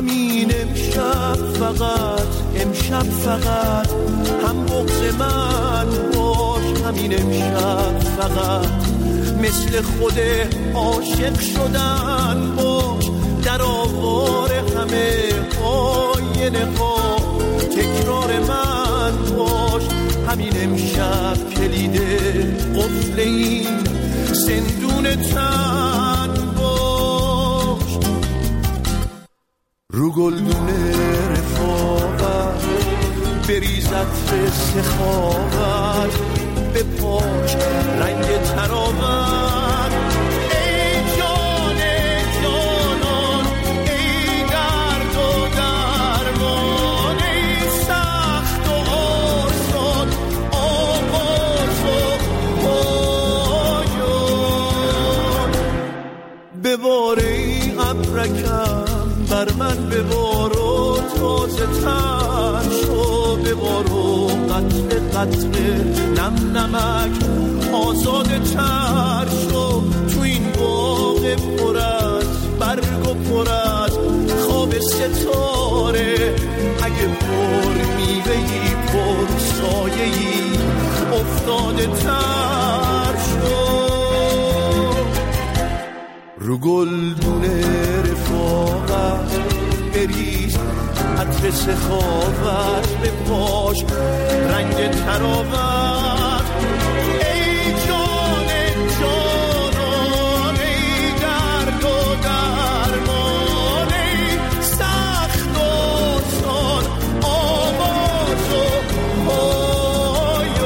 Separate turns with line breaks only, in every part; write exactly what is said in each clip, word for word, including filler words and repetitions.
همین امشب فقط امشب فقط هم بغض من باش، همین امشب فقط مثل خود عاشق شدن باش، در آوار همه آینه ها تکرار من باش، همین امشب کلید قفل این زندون تن باش. رو گلدون رفاقت بریز عطر سخاوت، به پاش رنگ تراوت، ای جان جانان ای درد و درمان، ای سخت و آسان آواز و پایان. ببار ای ابرکم بر من ببار و تازه تر شو، ببار و قطره قطره نم نمک آزاده تر شو، تو این باغ پر از برگ و پر از خواب ستاره، اگه پر میوهی پر سایه‌ای افتاده تر شو. رو گلدون رفاقت بریز عطر سخاوت، به پاش رنگ تراوت، ای جان جانان ای درد و درمان، ای سخت و سان آواز و پایان.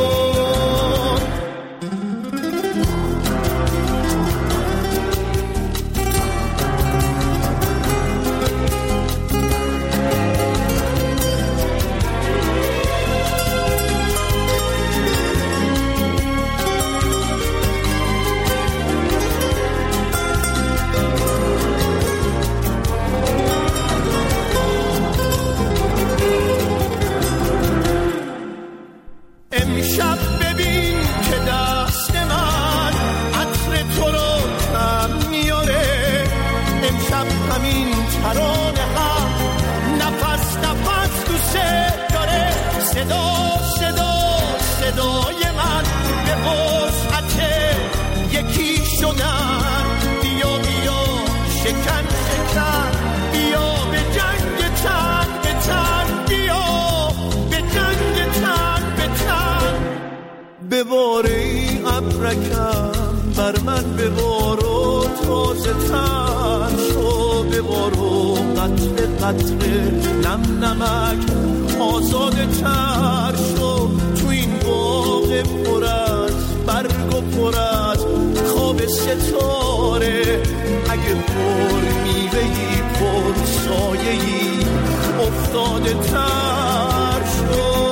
امشب ببین که دست من عطر تو رو کم میاره، امشب همین ترانه هم نفس نفس دوست داره، صدا صدا صدای من به وسعت یکی شدن، بیا بیا شکن شکن بیا به جنگ تن به تن، بیا به جنگ تن به تن. ببار ای ابرکم بر من ببار و تازه تر شو، ببار و قطره قطره نم نمک آزاده تر شو، تو این باغ پر از برگ و پر از خواب ستاره، اگه پر میوهی پر سایه‌ای افتاده تر شو.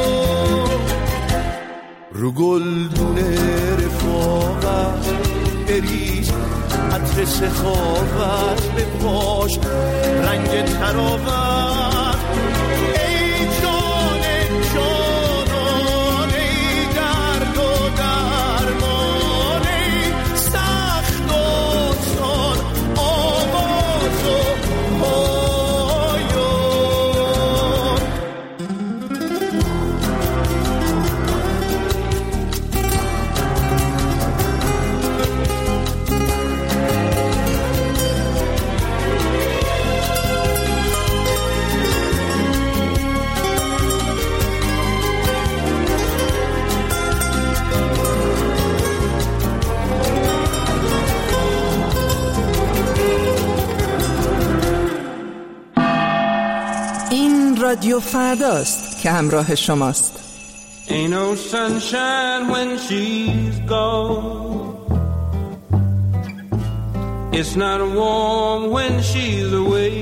رو گلدون رفاقت بریز عطر سخاوت، به پاش رنگ تراوت، ای جان جانان ای درد و درمان، ای سخت و سان آواز و پایان.
رادیو فرداست که همراه شماست.
Ain't no sunshine when she's gone, it's not warm when she's away,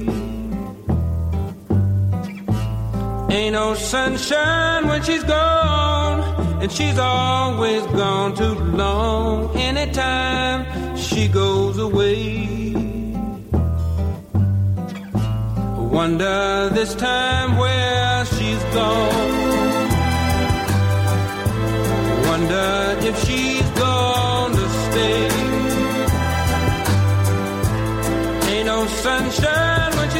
ain't no sunshine when she's gone, and she's always gone too long, anytime she goes away. Wonder this time where she's gone, wonder if she's gone to stay. Ain't no sunshine when she's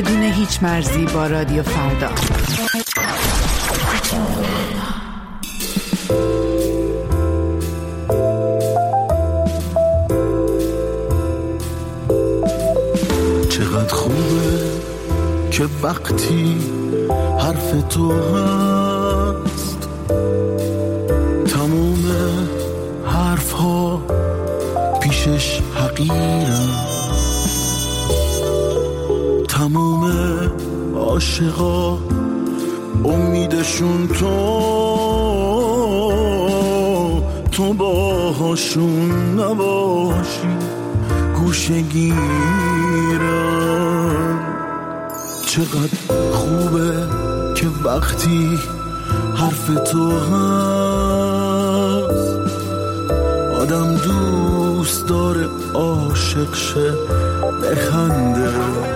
بدون هیچ مرزی با رادیو فردا.
چقدر خوبه که وقتی حرف تو هست تموم حرف ها پیشش حقیرم، تموم عاشقا امیدشون تو تو باهاشون نباشی گوشه گیرم. چقدر خوبه که وقتی حرف تو هست آدم دوست داره عاشق شه بخنده،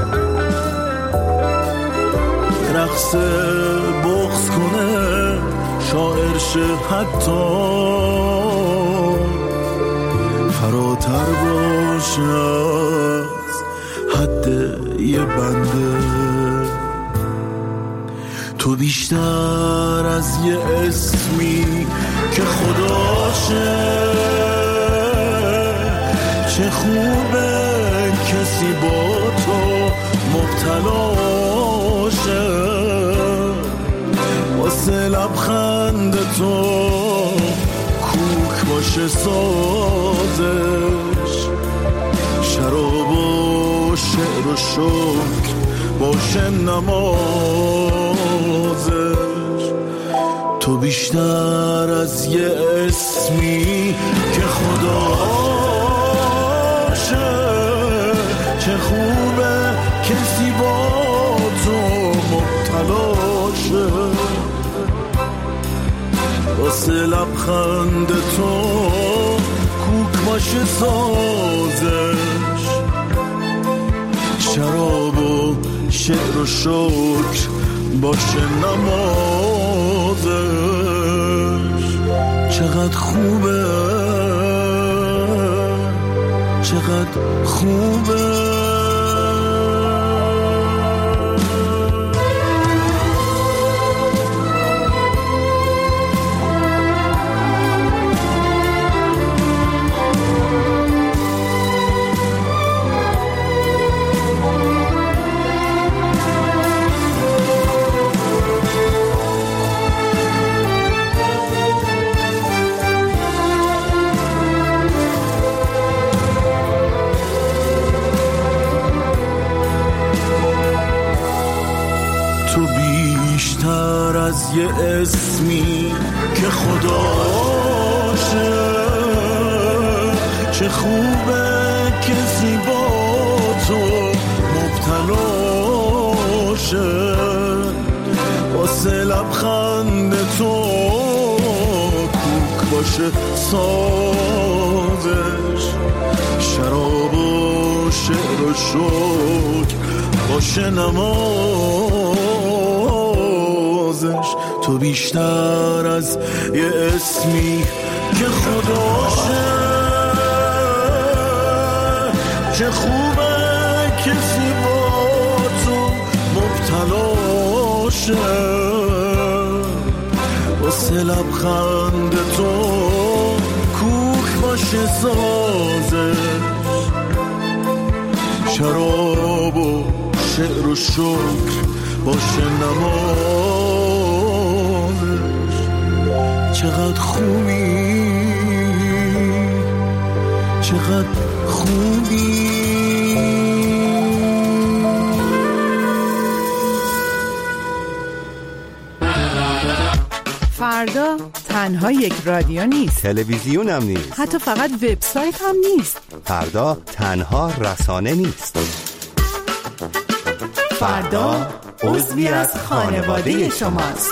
رقص بغض کنه شاعر شه حتی فراتر باشه از حد یه بنده. تو بیشتر از یه اسمی که خداشه، چه خوبه کسی با تو مبتلاشه، واسه لبخند تو کوک باشه سازش، شراب و شعر و شکر باشه نمازش. تو بیشتر از یه اسمی که خداشه، چه خوبه کسی با تو مبتلاشه، واسه لبخند تو کوک باشه سازش، شراب و شعر و شکر باشه نمازش. چقدر خوبه، چقدر خوبه. از یه اسمی که خداشه، چه خوبه کسی با تو مبتلاشه، واسه لبخند تو کوک باشه سازش، شراب و شعر و شکر باشه نمازش. تو بیشتر از یه اسمی که خداشه، چه خوبه کسی با تو مبتلاشه، واسه لبخند تو کوک باشه سازش، شراب و شعر و شکر باشه نمازش. چقدر خوبی، چقدر خوبی.
فردا تنها یک رادیو نیست،
تلویزیون هم نیست،
حتی فقط وبسایت هم نیست.
فردا تنها رسانه نیست،
فردا عضوی از خانواده شماست.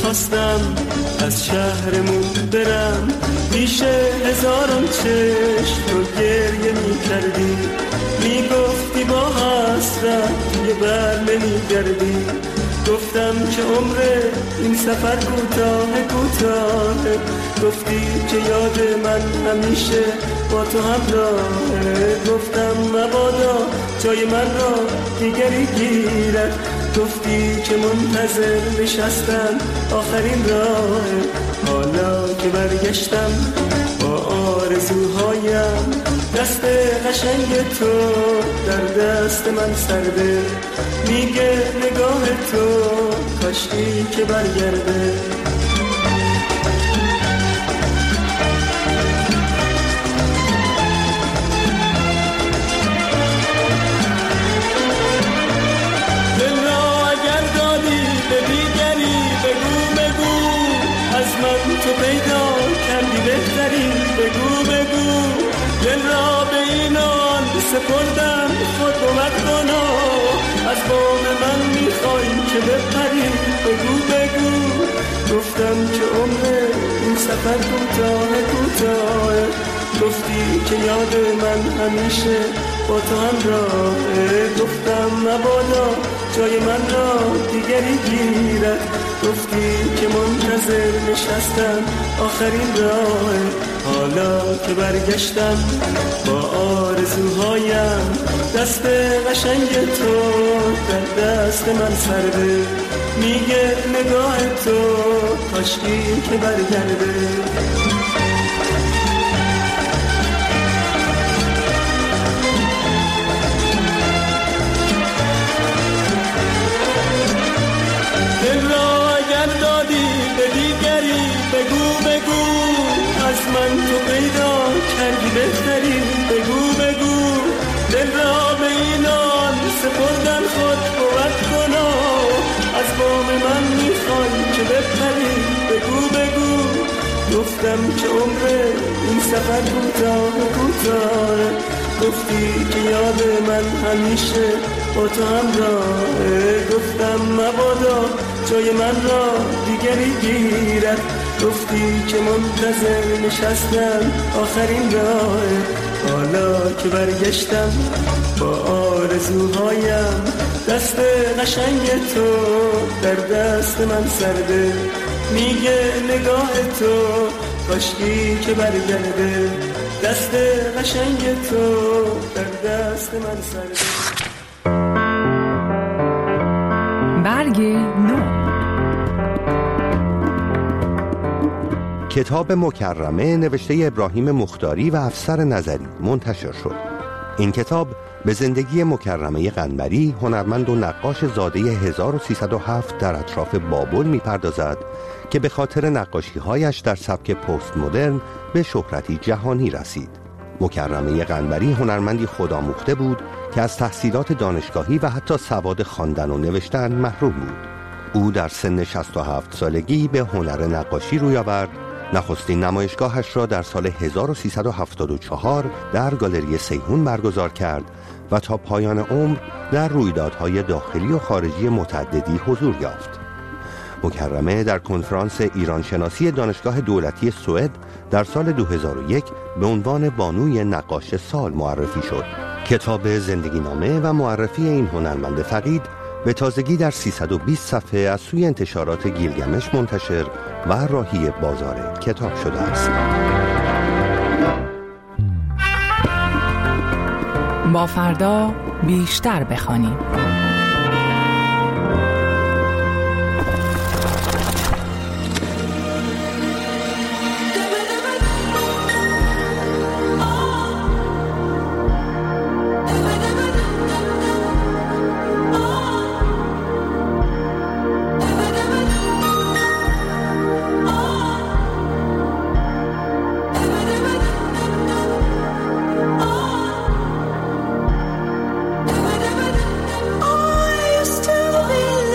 میخواستم از شهرمون برم، پیش هزاران چشم رو گریه میکردی، میگفتی با حسرت توی بر نمیگردی. گفتم که عمر این سفر کوتاه کوتاه، گفتی که یاد من همیشه با تو همراهه. گفتم مبادا جای من را دیگری گیرد، گفتی که منتظر نشستم آخرین راه. حالا که برگشتم با آرزوهایم، دست قشنگ تو در دست من سرده، میگه نگاه تو کاشکی که برگرده. دل را اگر دادی به دیگری بگو بگو، از من تو پیدا کردی بهتری بگو بگو. دل را به اینان سپردم خود بود کنا، از بام من میخوای که بپری بگو بگو. گفتم که عمر این سفر کوتاه کوتاه، گفتی که یاد من همیشه با تو همراهه. گفتم مبادا جای من را دیگری گیرد، گفتی که منتظر نشستم آخرین راه. حالا که برگشتم با آرزوهایم، دست قشنگ تو در دست من سرده، میگه نگاه تو کاشکی که برگرده. دل را اگر دادی به دیگری بگو بگو، از من تو پیدا کردی بهتری بگو بگو. دل را به اینان سپردن خود بود کنا، از بام من میخوای که بپری بگو بگو. گفتم که عمر این سفر کوتاه کوتاه، گفتی که یاد من همیشه با تو همراهه. گفتم مبادا جای من را دیگری گیرد، گفتی که منتظر نشستم آخرین راه. حالا که برگشتم با آرزوهایم، دست قشنگ تو در دست من سرده، میگه نگاه تو کاشکی که برگرده. دست قشنگ تو در دست من سرده.
برگ نو.
کتاب مکرمه نوشته ابراهیم مختاری و افسر نظری منتشر شد. این کتاب به زندگی مکرمه قنبری، هنرمند و نقاش زاده هزار و سیصد و هفت در اطراف بابل می‌پردازد که به خاطر نقاشی‌هایش در سبک پست مدرن به شهرتی جهانی رسید. مکرمه قنبری هنرمندی خودآموخته بود که از تحصیلات دانشگاهی و حتی سواد خواندن و نوشتن محروم بود. او در سن شصت و هفت سالگی به هنر نقاشی روی آورد. نخستین نمایشگاهش را در سال هزار و سیصد و هفتاد و چهار در گالری سیحون برگزار کرد و تا پایان عمر در رویدادهای داخلی و خارجی متعددی حضور یافت. مکرمه در کنفرانس ایران شناسی دانشگاه دولتی سوئد در سال دو هزار و یک به عنوان بانوی نقاش سال معرفی شد. کتاب زندگی نامه و معرفی این هنرمند فقید به تازگی در سیصد و بیست صفحه از سوی انتشارات گیلگمش منتشر و راهی بازار کتاب شده است.
با فردا بیشتر بخوانیم.
I used to be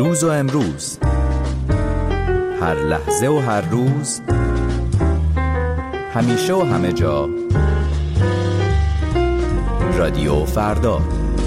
دیروز و امروز، هر لحظه و هر روز، همیشه و همه جا. رادیو فردا.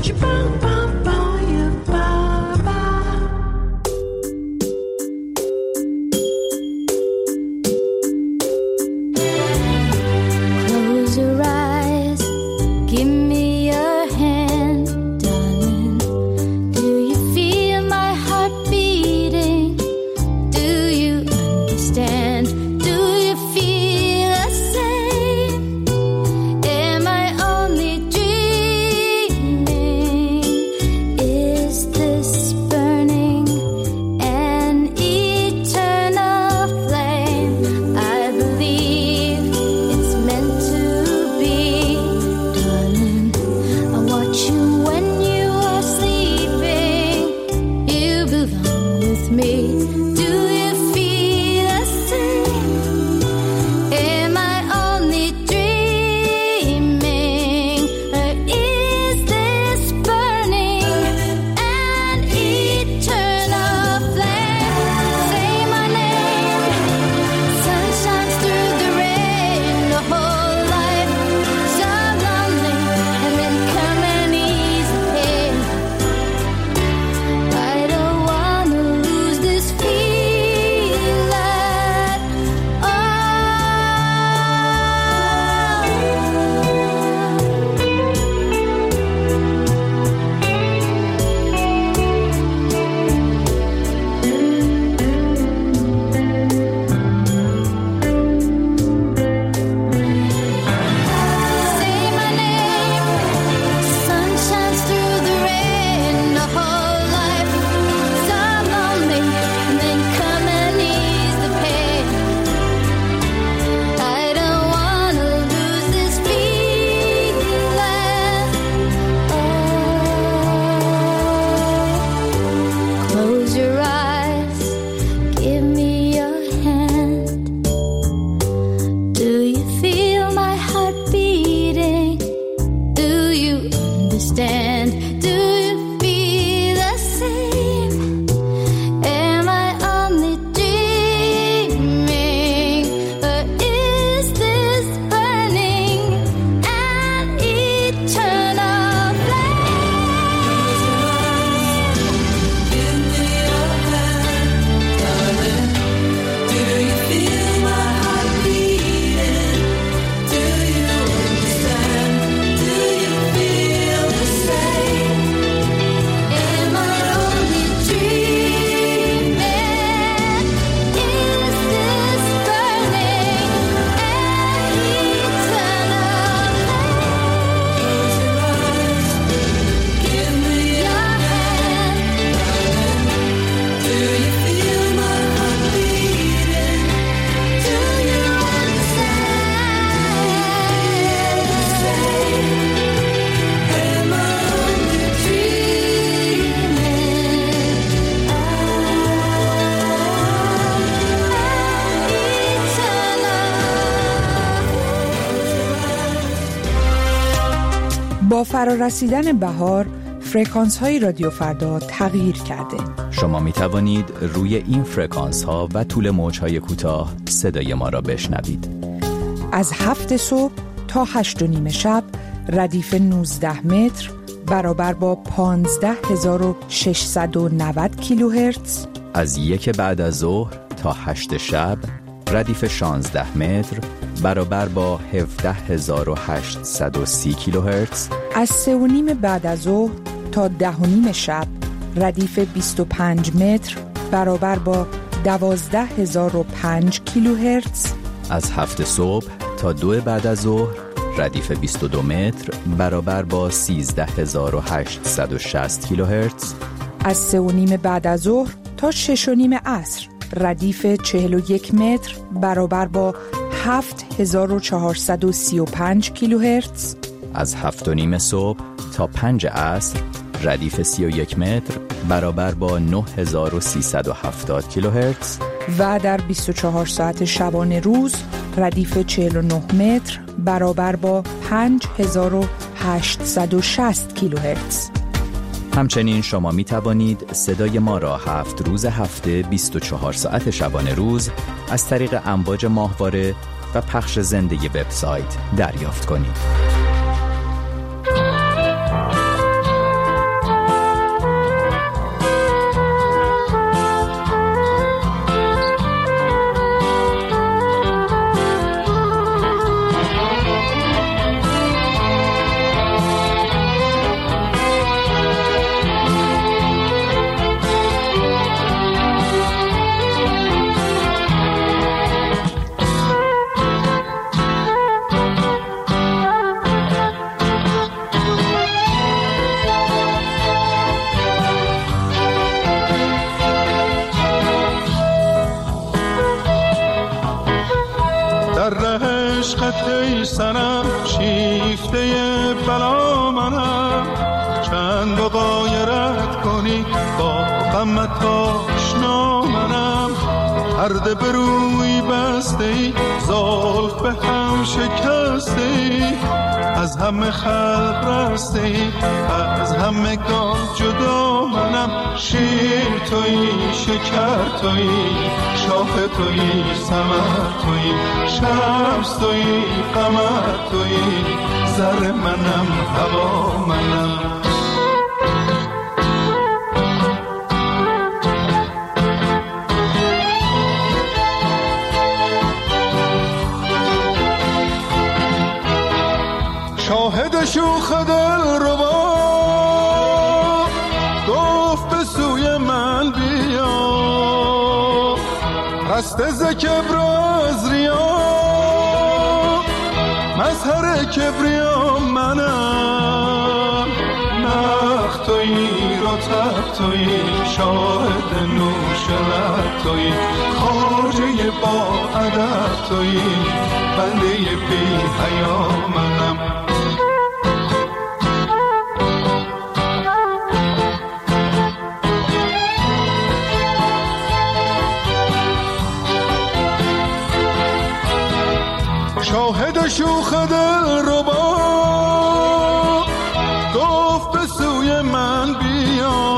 با فرارسیدن بهار، فرکانس های رادیو فردا تغییر کرده.
شما می توانید روی این فرکانس ها و طول موج های کوتاه صدای ما را بشنوید.
از هفت صبح تا هشت و نیم شب ردیف نوزده متر برابر با پانزده هزار و ششصد و نود کیلوهرتز.
از یک بعد از ظهر تا هشت شب ردیف شانزده متر برابر با هفده هزار و هشتصد و سی کیلوهرتز.
از سه و نیم بعد از ظهر تا ده و نیم شب ردیف بیست و پنج متر برابر با دوازده هزار و پنج کیلوهرتز.
از هفت صبح تا دو بعد از ظهر ردیف بیست و دو متر برابر با سیزده هزار و هشتصد و شصت کیلوهرتز.
از سه و نیم بعد از ظهر تا شش و نیم عصر ردیف چهل و یک متر برابر با هفت هزار و چهارصد و سی و پنج کیلوهرتز.
از هفت و نیم صبح تا پنج عصر ردیف سی و یک متر برابر با نه هزار و سیصد و هفتاد کیلوهرتز.
و در بیست و چهار ساعت شبانه روز ردیف چهل و نه متر برابر با پنج هزار و هشتصد و شصت کیلوهرتز.
همچنین شما می توانید صدای ما را هفت روز هفته بیست و چهار ساعت شبانه روز از طریق امواج ماهواره و پخش زنده وبسایت دریافت کنید.
ای سنم شیفته بلا منم، چند با غایرت کنی با غمت آشنا منم. پرده به روی بسته ای زلف به هم شکسته ای، از همه خلق رسته ای از همه گان جدا منم. شیر تویی شکر تویی شاه تویی ثمر تویی شمس تویی قمر تویی زر منم هوا منم. شاهد شوخ دل ربا گفت به سوی من بیا، رسته ز کبر از ریا مظهر کبریا منم. نخ تویی رطب تویی شاهد نوش لب تویی خواجه با ادب تویی بنده بی حیا منم. شاهد شوخ دل ربا گفت به سوی من بیا،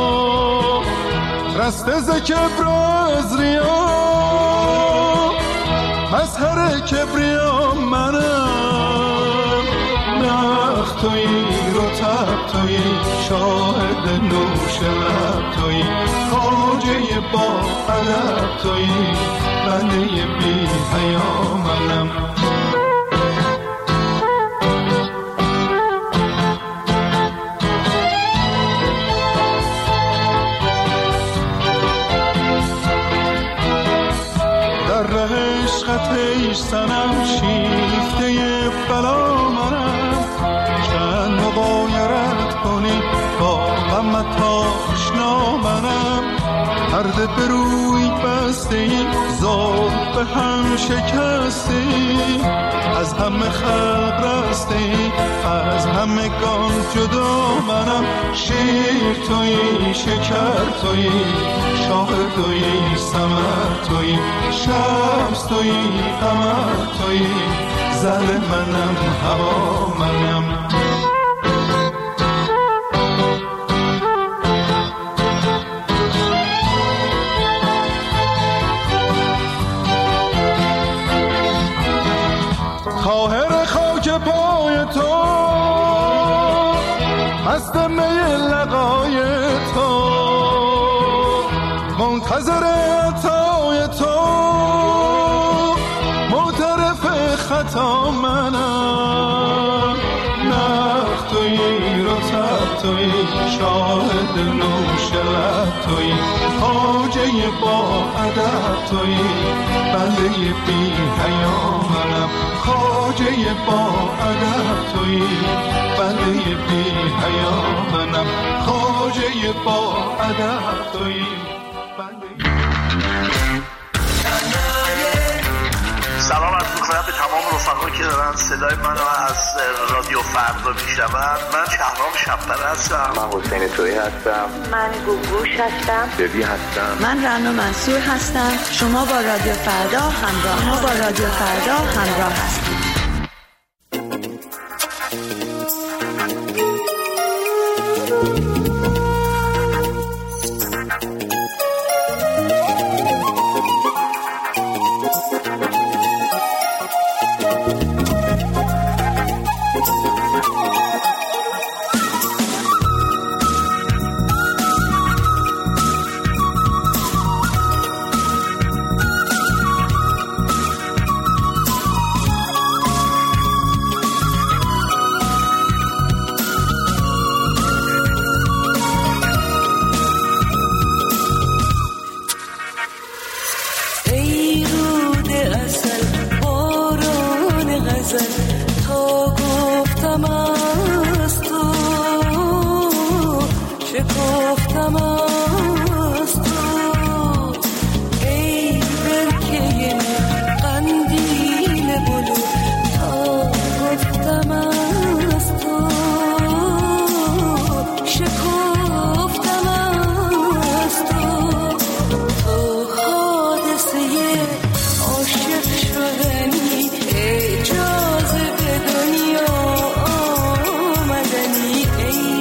رسته ز کبر از ریا مظهر کبریا منم. نخ تویی رطب تویی شاهد نوش لب تویی خواجه با ادب تویی بنده بی حیا منم. ای سنم شیفته بلا منم، چند مغایرت کنی با غمت آشنا منم. پرده به روی بسته ای زلف به هم شکسته ای، از همه خلق رسته ای از همه گان جدا منم. شیر تویی شکر تویی شاه تویی ثمر تویی شمس تویی قمر تویی زر منم هوا منم. خواهر خاک پای تو مست می لقای تو، منتظر عطای تو معترف خطا منم. نخ تویی رطب تویی شاهد نوش لب تویی خواجه با ادب تویی بنده بی حیا منم. خواجه با ادب تویی بنده بی حیا منم. خواجه با ادب تویی بنده.
سلام عرض می‌کنم به تمام رفقایی که دارن صدای منو از رادیو فردا میشنون. من شهرام شب‌پره هستم.
من حسین تویی هستم.
من گوگوش هستم.
ببی هستم.
من رنا منصور هستم. شما با رادیو فردا همراه. شما با رادیو فردا همراه هستید.
شکفتم از تو ای برکه قندیل بلو تا گفتم از تو شکفتم از تو تو حادثه عاشق شدنی اجازه به دنیا آمدنی ای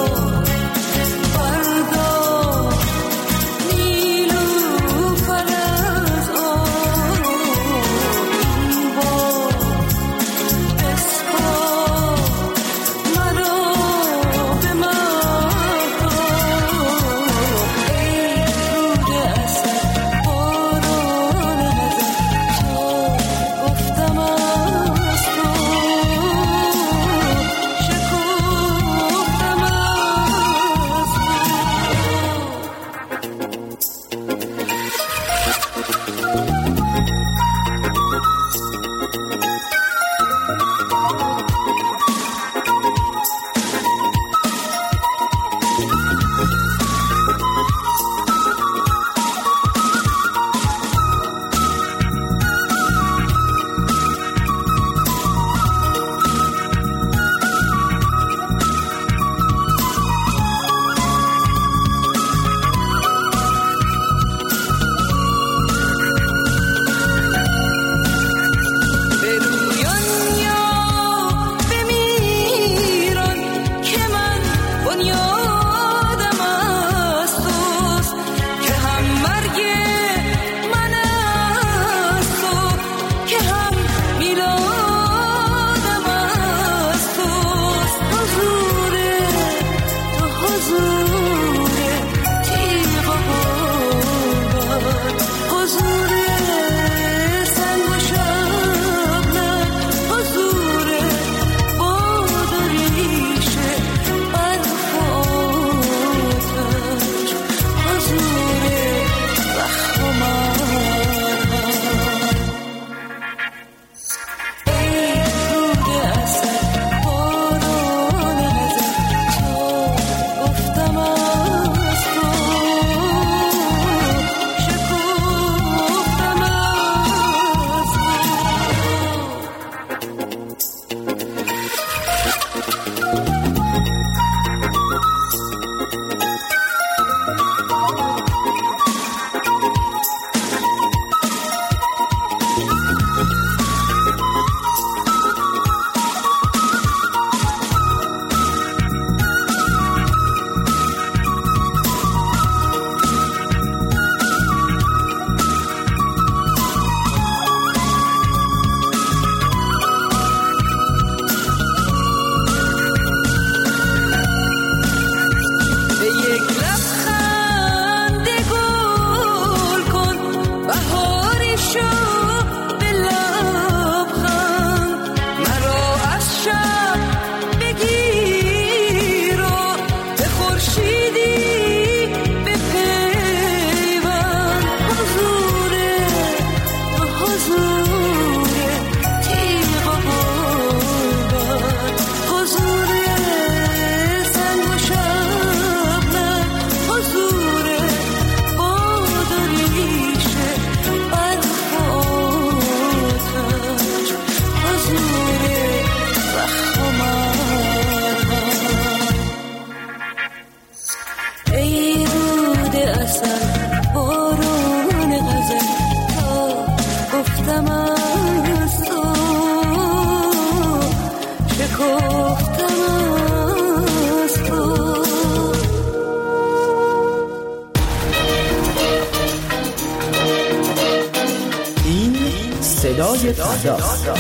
صدای فردا،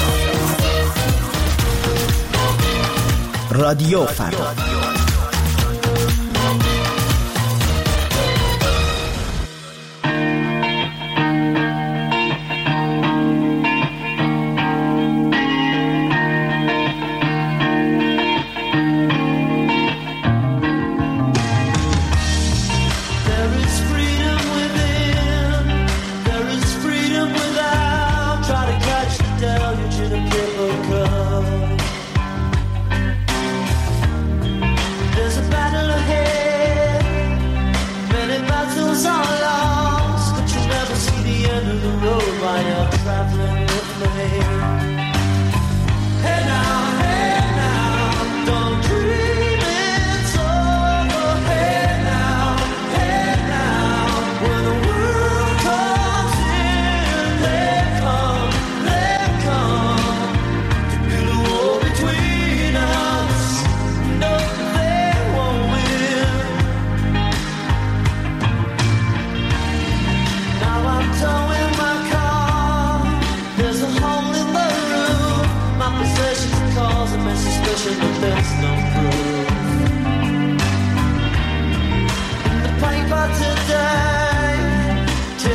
رادیو فردا.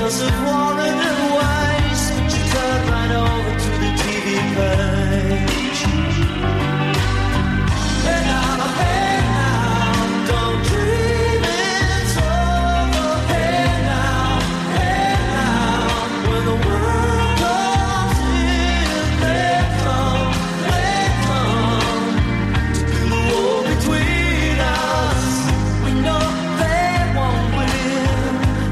tales of war and waste, but you turn right over to the T V page. Hey now, hey now, don't dream it's over. Hey now, hey now, when the world comes in, they come, they come to do the war between us. We know they won't win.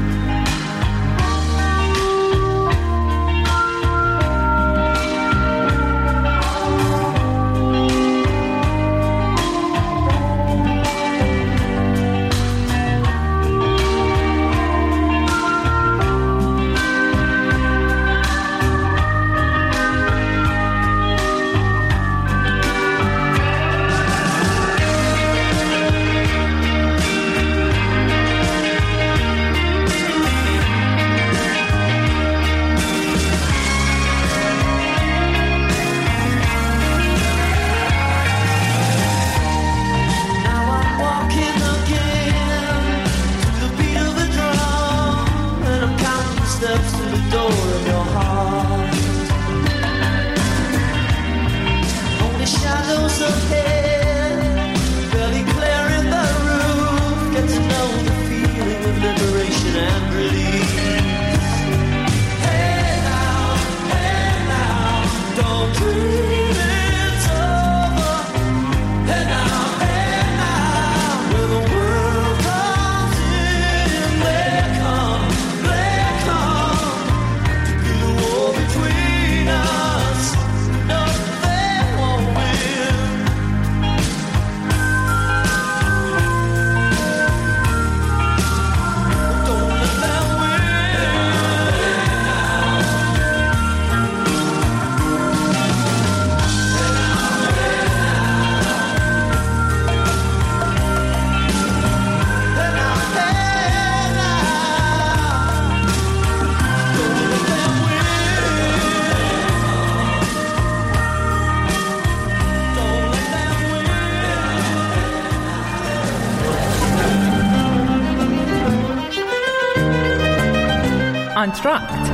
آنتراکت.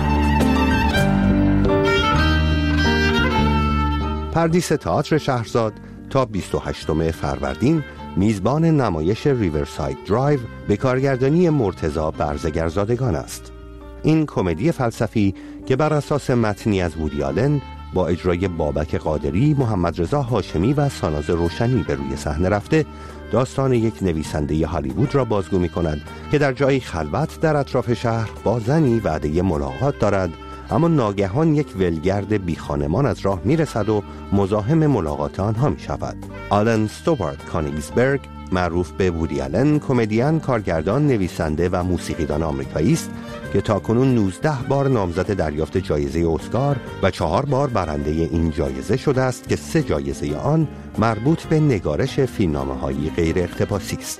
پردیس تئاتر شهرزاد تا بیست و هشتم فروردین میزبان نمایش ریورساید درایو به کارگردانی مرتضی برزگرزادگان است. این کمدی فلسفی که بر اساس متنی از وودی آلن با اجرای بابک قادری، محمد رضا هاشمی و ساناز روشنی به روی صحنه رفته، داستان یک نویسنده هالیوود را بازگو می کند که در جایی خلوت در اطراف شهر با زنی وعده ملاقات دارد، اما ناگهان یک ولگرد بیخانمان از راه می رسد و مزاحم ملاقات آنها می شود. آلن استوارت کانیگزبرگ، معروف به وودی آلن، کمدین، کارگردان، نویسنده و موسیقیدان آمریکایی است که تاکنون نوزده بار نامزد دریافت جایزه اسکار و چهار بار برنده این جایزه شده است که سه جایزه آن مربوط به نگارش فیلمنامه‌های غیر اقتباسی است.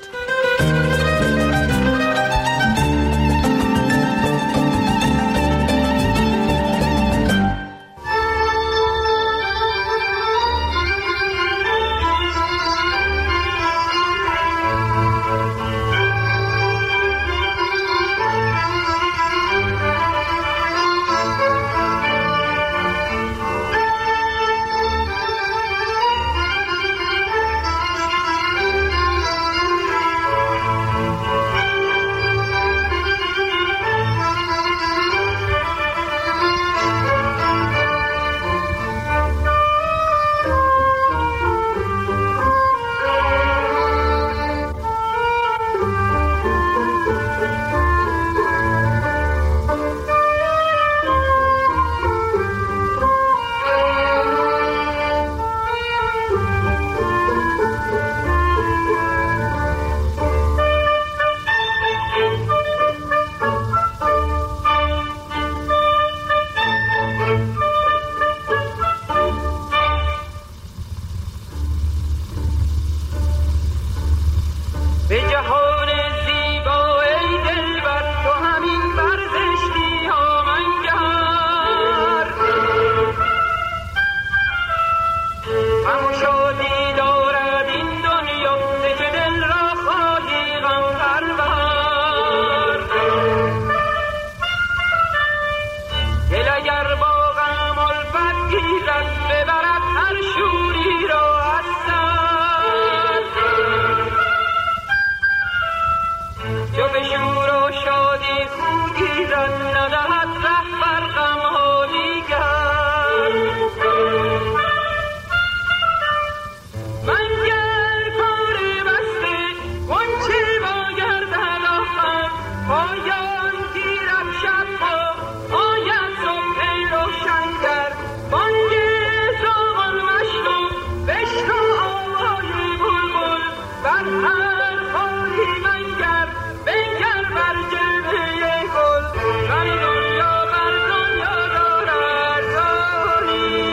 جو به شور و شادی خوگیرد ندهد رهبر غمها دیگر منگر کار بسته غنچه با گردن آخر پایان گیرد شبها آید صبح روشنگر بانگ زاغان مشنو بشنو آوای بلبل بر هر خاری منگر بنگر بر جبهه گل بر دنیا بر دنیا دارد زاری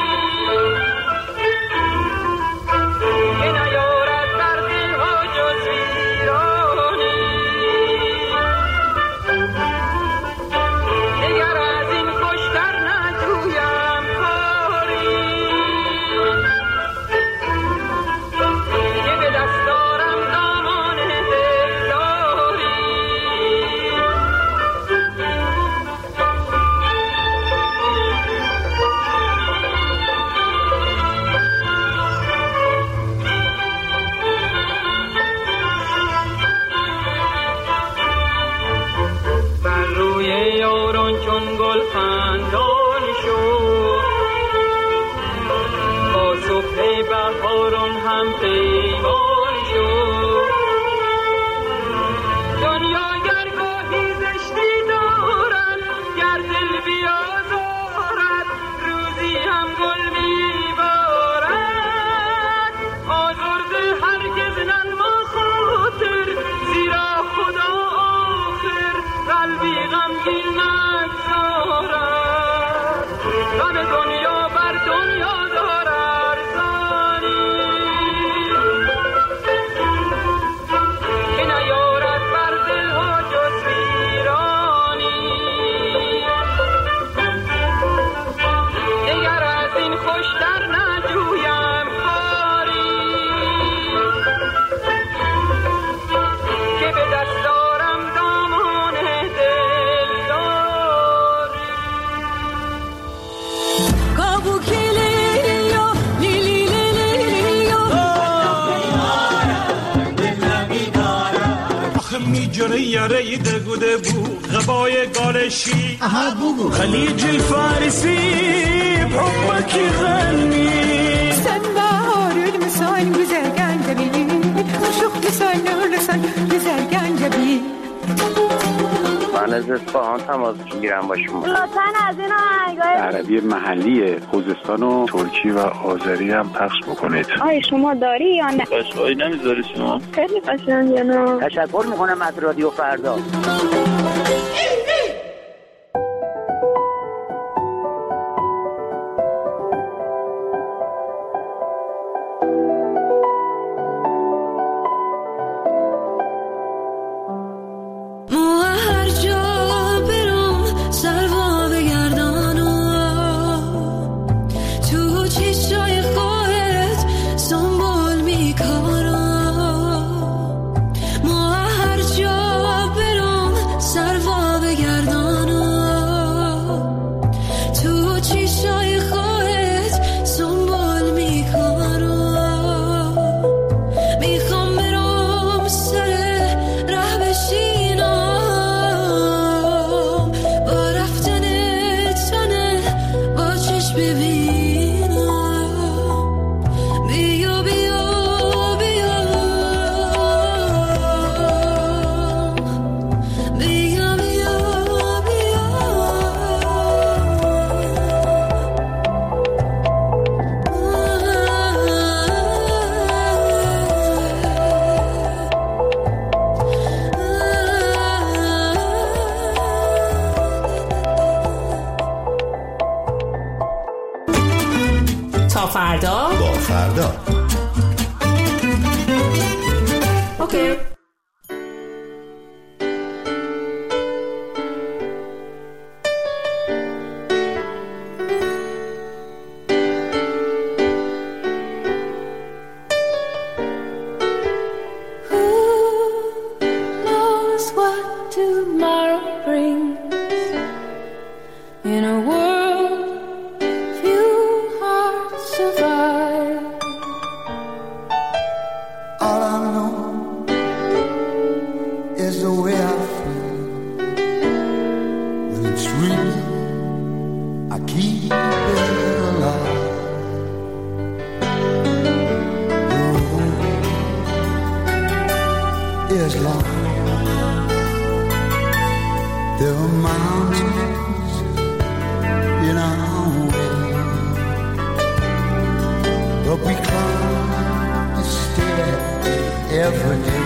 که نیارد بر دلها جز ویرانی دیگر از این خوشتر نجویم کاری که به دست دارم دامان دلداری بر روی یاران چون گل خندان شد با صبح بهاران هم پیمان شد دنیا گرگاهی زشتی دارد گر دل بیازارد روزی هم گل میبارد آزرده هرگز ننما خاطر زیرا خدا آخر قلبی غمگین نگذارد غم دنیا بر دنیا دارد زاری که نیارد بر دلها جز ویرانی دیگر از این خوشتر نجویم کاری که به دست دارم دامان دلداری
کابوکیلیو لیلی لیلیو
آخه میجره یره دگوده بو غبای گالشی خلیج الفارسی بحبك يغني
sen baharul misal güzel gencebi Aşık misal nurlusan güzel gencebi
من از اصفهان تماس میگیرم با شما
لطفاً از این آهنگای
عربی محلی خوزستان و ترکی و آذری هم پخش بکنید.
آی شما داری یا نه؟
قشقایی نمیذاری شما؟
خیلی قشنگه نه؟
تشکر میکنم از رادیو فردا.
تا فردا
با فردا
اوکی.
Is the way I feel. When it's real, I keep it alive. The road is long. There are mountains in our way, but we climb a stair every day.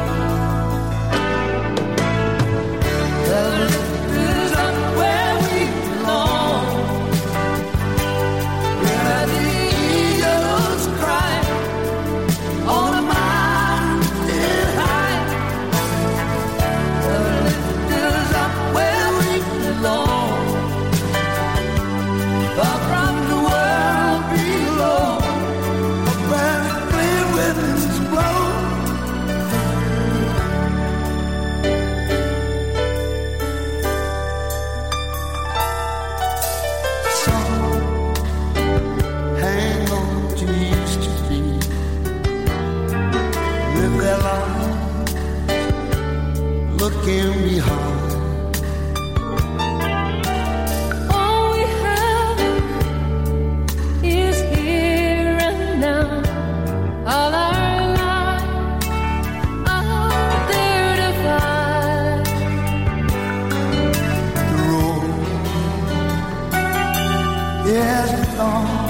Looking behind,
all we have is here and now. All our lives out there to find.
The road is long.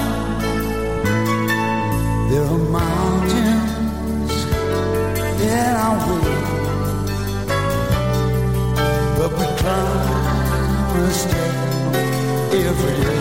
There are mountains in our way, but we climb a step every day.